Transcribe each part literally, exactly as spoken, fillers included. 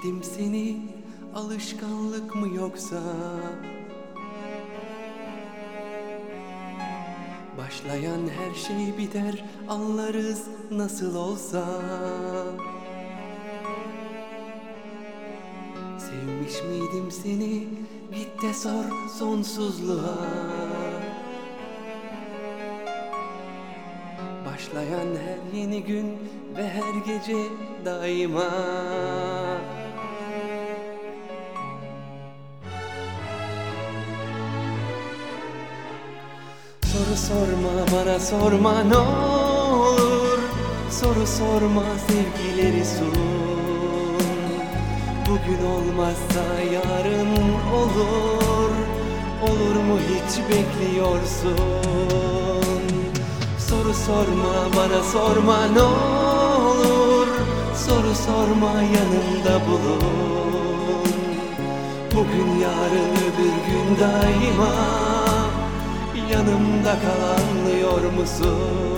miydim seni, alışkanlık mı yoksa? Başlayan her şey biter, anlarız nasıl olsa. Sevmiş miydim seni, git de sor sonsuzluğa. Başlayan her yeni gün ve her gece daima. Soru sorma bana, sorma ne olur. Soru sorma, sevgileri sun. Bugün olmazsa yarın olur. Olur mu hiç bekliyorsun? Soru sorma bana, sorma ne olur. Soru sorma, yanımda bulun. Bugün yarın öbür gün daima yanımda kal, anlıyor musun?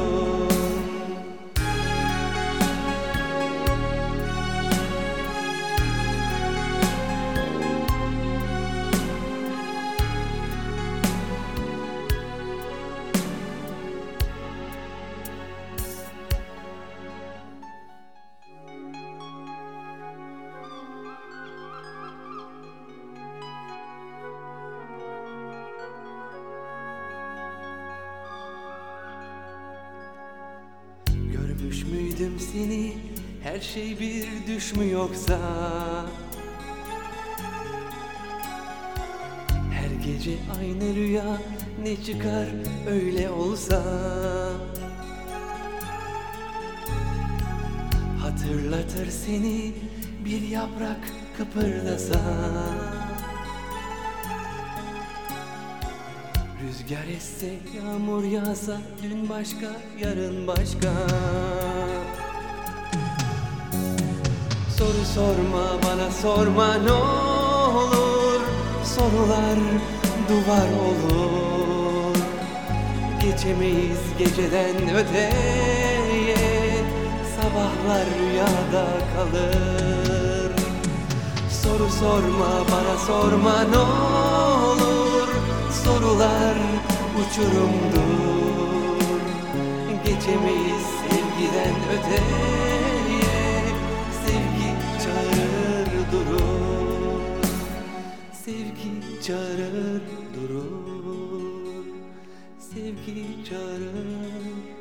Görmüş müydüm seni, her şey bir düş mü yoksa? Her gece aynı rüya, ne çıkar öyle olsa? Hatırlatır seni bir yaprak kıpırdasa. Rüzgar esse, yağmur yağsa, dün başka, yarın başka. Soru sorma bana, sorma ne olur. Sorular duvar olur. Geçemeyiz geceden öteye. Sabahlar rüyada kalır. Soru sorma bana, sorma ne olur. Sorular uçurumdur. Geçemeyiz sevgiden öteye. Sevgi çağırır durur. Sevgi çağırır durur. Sevgi çağırır